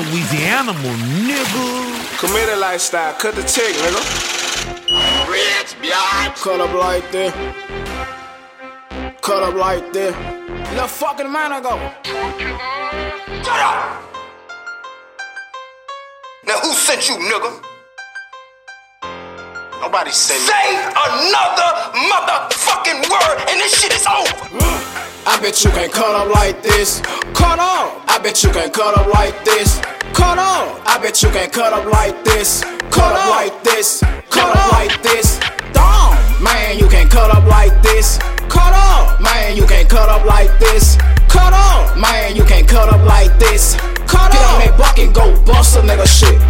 Louisiana, nigga. Committed lifestyle, cut the check, nigga. Rich, bitch. Cut up like that. Cut up like that. Little fucking man ago. Shut up. Now who sent you, nigga? Nobody sent me. Say another motherfucking word and this shit is over. I bet you can't cut up like this. Cut up. I bet you can't cut up like this. Cut up. I bet you can't cut up like this. Cut up like this. Cut up like this. Damn, man, you can't cut up like this. Cut up, man, you can't cut up like this. Cut up, man, you can't cut up like this. Cut up. Get on that buck and go bust a nigga shit.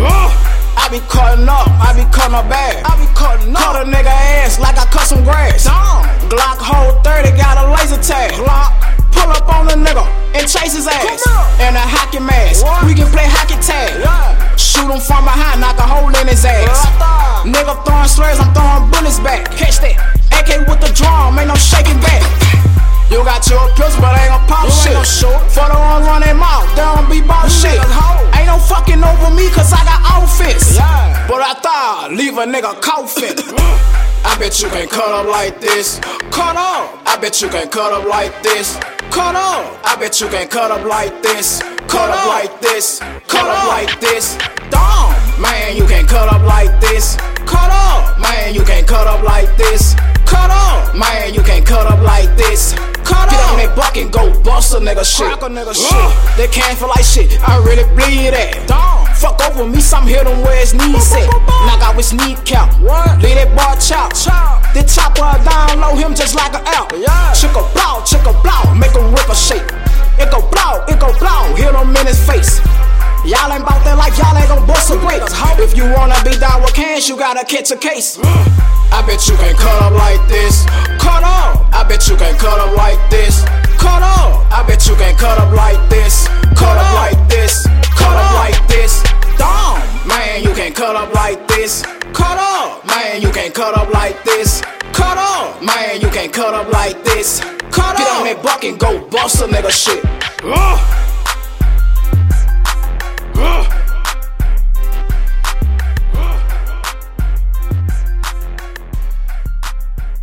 I be cutting up, I be cutting up bad. I be cutting up. Cut a nigga ass like I cut some grass. Damn. Glock hold 30, got a laser tag. Glock. Pull up on a nigga and chase his ass. In a hockey mask, we can play hockey tag. Shoot him from behind, knock a hole in his ass. Nigga throwing slurs, I'm throwing bullets back. Catch that, AK with the drum, ain't no shaking back. You got your pistol, but ain't gon' pop shit. For the one run their mouth, they don't be bout shit. Ain't no fucking over me, cause I got outfits. But I thought, leave a nigga coughing. I bet you can't cut up like this. Cut up. I bet you can't cut up like this. Cut up. I bet you can't cut up like this. Cut up like this. Cut up like this. Damn, man, you can't cut up like this. Cut up, man, you can't cut up like this. Cut up, man, you can't cut up like this. Cut Get on that buck and go bust a nigga shit. They can't feel like shit, I really bleed that. Fuck over me, some hit him where his knees at. Knock out his kneecap, leave that bar chop. They chopper down low him just like an apple. Chicka blow, make him ricochet. It go blow, hit him in his face. Y'all ain't bout that life, y'all ain't gon' bust a break. If you wanna be down with cash, you gotta catch a case. I bet you can't cut up like this. Cut up. I bet you can't cut up like this. Cut up. I bet you can't cut up like this. Cut up like this. Cut up like this. Damn, man, you can't cut up like this. Cut up, man, you can't cut up like this. Cut up, man, you can't cut up like this. Cut up. Get on that buck and go bust a nigga shit.